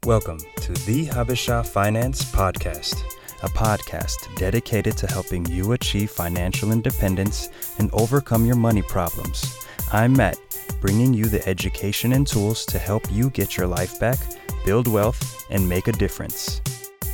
Welcome to the Habesha Finance Podcast, a podcast dedicated to helping you achieve financial independence and overcome your money problems. I'm Matt, bringing you the education and tools to help you get your life back, build wealth, and make a difference.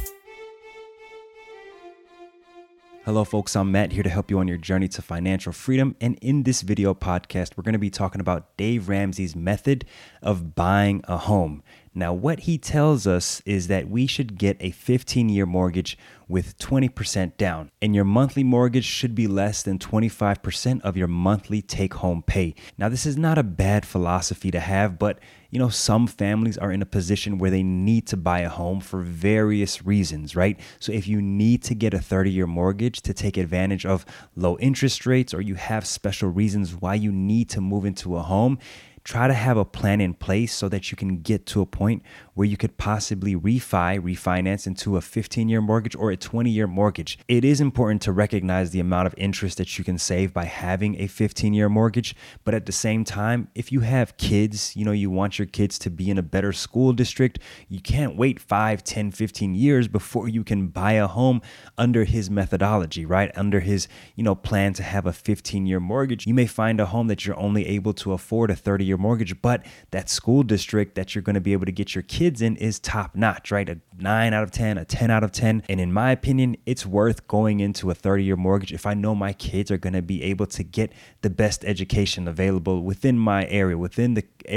Hello folks, I'm Matt here to help you on your journey to financial freedom. And in this video podcast, we're going to be talking about Dave Ramsey's method of buying a home. Now, what he tells us is that we should get a 15-year mortgage with 20% down, and your monthly mortgage should be less than 25% of your monthly take-home pay. Now, this is not a bad philosophy to have, but some families are in a position where they need to buy a home for various reasons, right? So if you need to get a 30-year mortgage to take advantage of low interest rates, or you have special reasons why you need to move into a home, try to have a plan in place so that you can get to a point where you could possibly refinance into a 15-year mortgage or a 20-year mortgage. It is important to recognize the amount of interest that you can save by having a 15-year mortgage, but at the same time, if you have kids, you want your kids to be in a better school district, you can't wait 5, 10, 15 years before you can buy a home under his methodology, right? Under his, plan to have a 15-year mortgage. You may find a home that you're only able to afford a 30-year mortgage, but that school district that you're going to be able to get your kids in is top notch, right? A 9 out of 10, a 10 out of 10. And in my opinion, it's worth going into a 30-year mortgage if I know my kids are going to be able to get the best education available within my area, within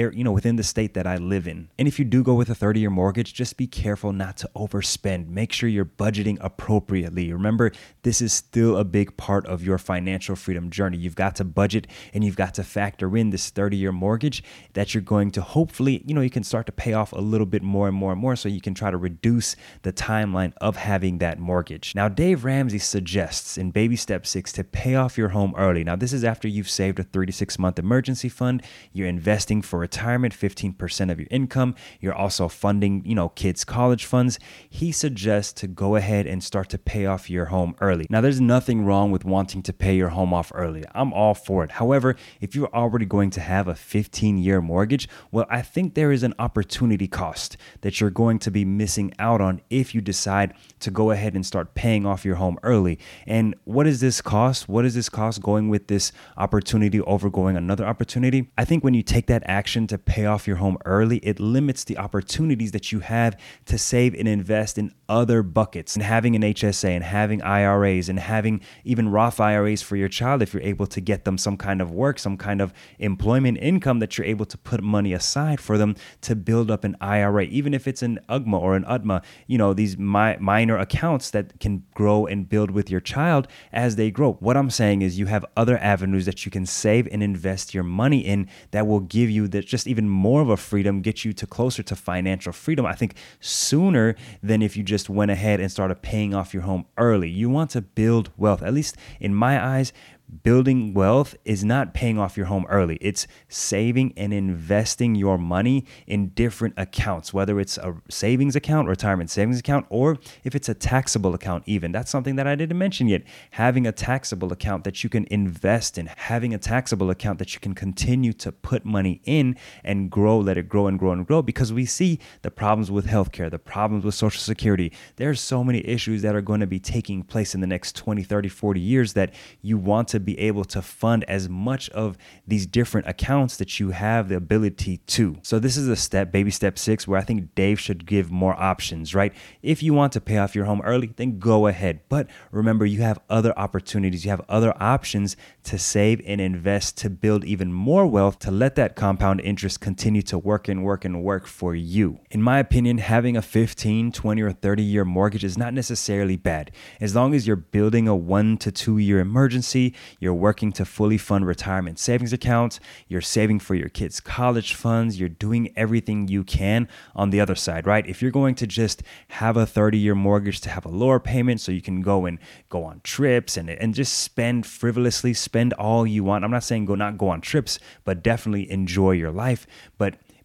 the state that I live in. And if you do go with a 30-year mortgage, just be careful not to overspend. Make sure you're budgeting appropriately. Remember, this is still a big part of your financial freedom journey. You've got to budget and you've got to factor in this 30-year mortgage that you're going to hopefully, you can start to pay off a little bit more and more and more, so you can try to reduce the timeline of having that mortgage. Now, Dave Ramsey suggests in baby step 6 to pay off your home early. Now, this is after you've saved a 3 to 6 month emergency fund, you're investing for retirement, 15% of your income, you're also funding, kids' college funds. He suggests to go ahead and start to pay off your home early. Now, there's nothing wrong with wanting to pay your home off early. I'm all for it. However, if you're already going to have a 15-year mortgage, well, I think there is an opportunity cost that you're going to be missing out on if you decide to go ahead and start paying off your home early. And what is this cost? What is this cost going with this opportunity over going another opportunity? I think when you take that action to pay off your home early, it limits the opportunities that you have to save and invest in other buckets, and having an HSA and having IRAs and having even Roth IRAs for your child if you're able to get them some kind of work, some kind of employment income that you're able to put money aside for them to build up an IRA, even if it's an UGMA or an UDMA, these minor accounts that can grow and build with your child as they grow. What I'm saying is you have other avenues that you can save and invest your money in that will give you just even more of a freedom, get you to closer to financial freedom, I think, sooner than if you just went ahead and started paying off your home early. You want to build wealth. At least in my eyes, building wealth is not paying off your home early. It's saving and investing your money in different accounts, whether it's a savings account, retirement savings account, or if it's a taxable account even. That's something that I didn't mention yet. Having a taxable account that you can invest in, having a taxable account that you can continue to put money in and grow, let it grow and grow and grow, because we see the problems with healthcare, the problems with Social Security. There's so many issues that are going to be taking place in the next 20, 30, 40 years that you want to be able to fund as much of these different accounts that you have the ability to. So this is baby step 6, where I think Dave should give more options, right? If you want to pay off your home early, then go ahead. But remember, you have other opportunities, you have other options to save and invest, to build even more wealth, to let that compound interest continue to work and work and work for you. In my opinion, having a 15, 20, or 30-year mortgage is not necessarily bad. As long as you're building a 1 to 2 year emergency, you're working to fully fund retirement savings accounts, you're saving for your kids' college funds, you're doing everything you can on the other side, right? If you're going to just have a 30-year mortgage to have a lower payment so you can go on trips and just spend frivolously, spend all you want. I'm not saying not go on trips, but definitely enjoy your life. But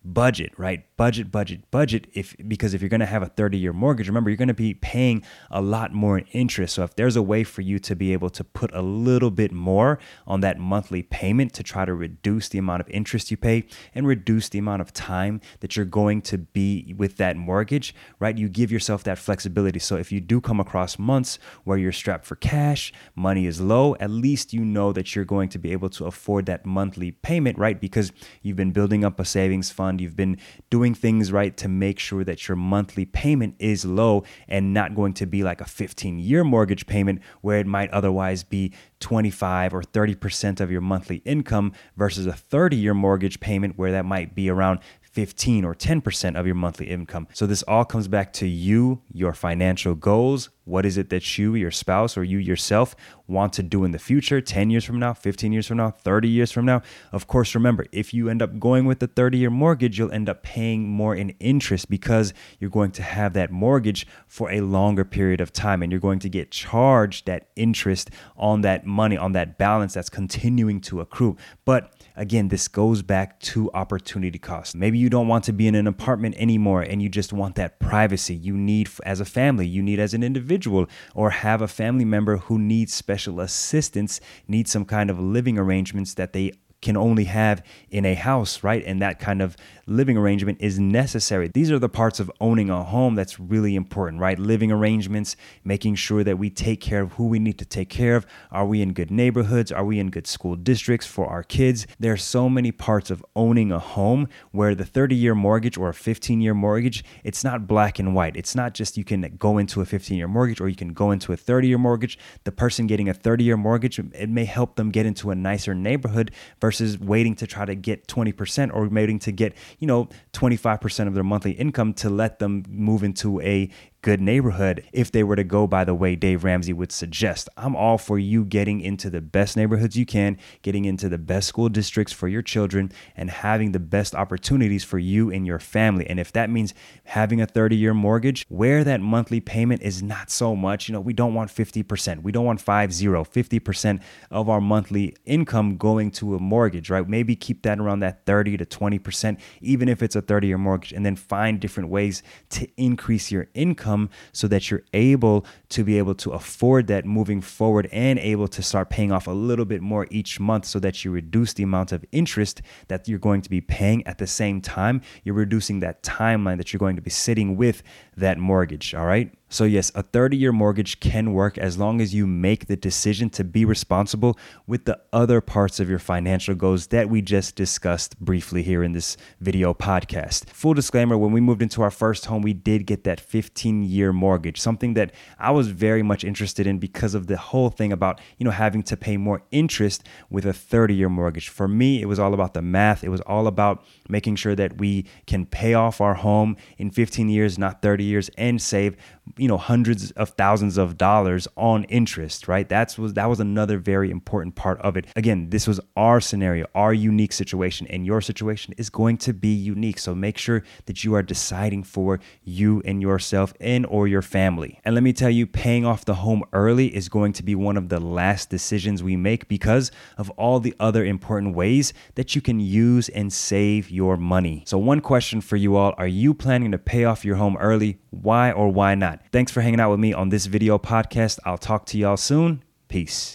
budget, right? Budget. Because if you're going to have a 30-year mortgage, remember, you're going to be paying a lot more in interest. So if there's a way for you to be able to put a little bit more on that monthly payment to try to reduce the amount of interest you pay and reduce the amount of time that you're going to be with that mortgage, right? You give yourself that flexibility. So if you do come across months where you're strapped for cash, money is low, at least you know that you're going to be able to afford that monthly payment, right? Because you've been building up a savings fund, you've been doing things right to make sure that your monthly payment is low and not going to be like a 15-year mortgage payment where it might otherwise be 25 or 30% of your monthly income versus a 30-year mortgage payment where that might be around 15 or 10% of your monthly income. So this all comes back to you, your financial goals. What is it that you, your spouse, or you yourself want to do in the future, 10 years from now, 15 years from now, 30 years from now? Of course, remember, if you end up going with the 30-year mortgage, you'll end up paying more in interest because you're going to have that mortgage for a longer period of time, and you're going to get charged that interest on that money, on that balance that's continuing to accrue. But again, this goes back to opportunity cost. Maybe you don't want to be in an apartment anymore and you just want that privacy you need as a family, you need as an individual, or have a family member who needs special assistance, needs some kind of living arrangements that they can only have in a house, right? And that kind of living arrangement is necessary. These are the parts of owning a home that's really important, right? Living arrangements, making sure that we take care of who we need to take care of. Are we in good neighborhoods? Are we in good school districts for our kids? There are so many parts of owning a home where the 30-year mortgage or a 15-year mortgage, it's not black and white. It's not just you can go into a 15-year mortgage or you can go into a 30-year mortgage. The person getting a 30-year mortgage, it may help them get into a nicer neighborhood versus waiting to try to get 20% or waiting to get, 25% of their monthly income to let them move into a good neighborhood if they were to go by the way Dave Ramsey would suggest. I'm all for you getting into the best neighborhoods you can, getting into the best school districts for your children, and having the best opportunities for you and your family. And if that means having a 30-year mortgage where that monthly payment is not so much, we don't want 50%. We don't want 50% of our monthly income going to a mortgage, right? Maybe keep that around that 30 to 20%, even if it's a 30-year mortgage, and then find different ways to increase your income so that you're able to afford that moving forward and able to start paying off a little bit more each month so that you reduce the amount of interest that you're going to be paying. At the same time, you're reducing that timeline that you're going to be sitting with that mortgage, all right? So yes, a 30-year mortgage can work as long as you make the decision to be responsible with the other parts of your financial goals that we just discussed briefly here in this video podcast. Full disclaimer, when we moved into our first home, we did get that 15-year mortgage, something that I was very much interested in because of the whole thing about, having to pay more interest with a 30-year mortgage. For me, it was all about the math. It was all about making sure that we can pay off our home in 15 years, not 30 years, and save hundreds of thousands of dollars on interest, right? That was another very important part of it. Again, this was our scenario, our unique situation, and your situation is going to be unique. So make sure that you are deciding for you and yourself and or your family. And let me tell you, paying off the home early is going to be one of the last decisions we make because of all the other important ways that you can use and save your money. So one question for you all, are you planning to pay off your home early? Why or why not? Thanks for hanging out with me on this video podcast. I'll talk to y'all soon. Peace.